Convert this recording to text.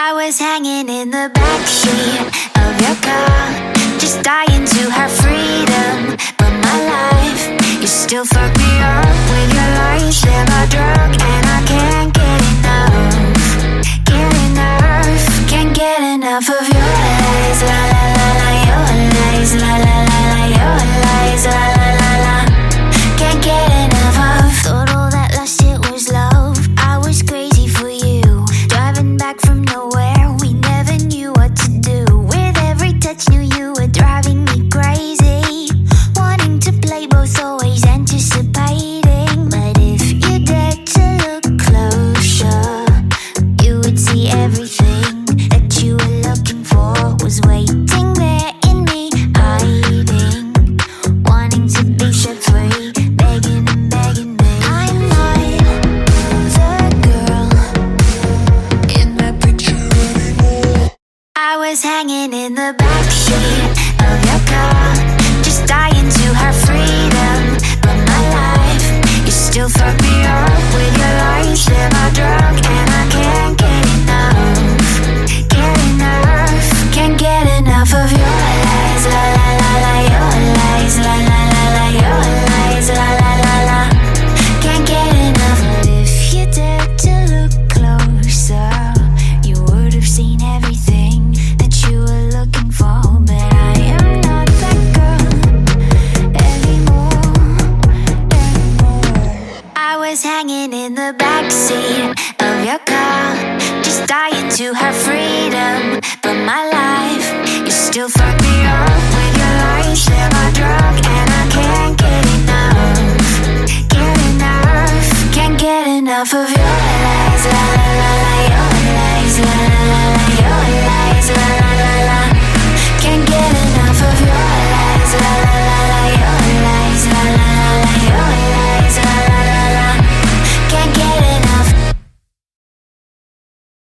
I was hanging in the backseat of your car, just dying to have freedom. But my life, you still fuck me up with your lies. They're my drug and I can't get enough. Can't get enough of your lies. La la la la, your lies. La la la la, your lies. La la la la. Can't get enough of. Thought all that last shit was love. I was crazy for you. Driving back from nowhere, we never knew what to do. With every touch, knew you were driving me crazy. Wanting to play both, always anticipating. But if you dared to look closer, you would see everything that you were looking for was waiting there in me, hiding, wanting to be set free, begging and begging me. I'm not the girl in that picture anymore. I was hanging in the backseat of your car, just dying to have freedom. But my life, you still fuck me up with your lies. They're my drug and I can't get enough. Can't get enough of your lies. La la la la, your lies. La la la la, your lies. La la la la. Can't get enough. But if you dared to look closer, you would have seen everything that you were looking for. But I am not that girl anymore. I was hanging in the backseat of your car, just dying to have freedom.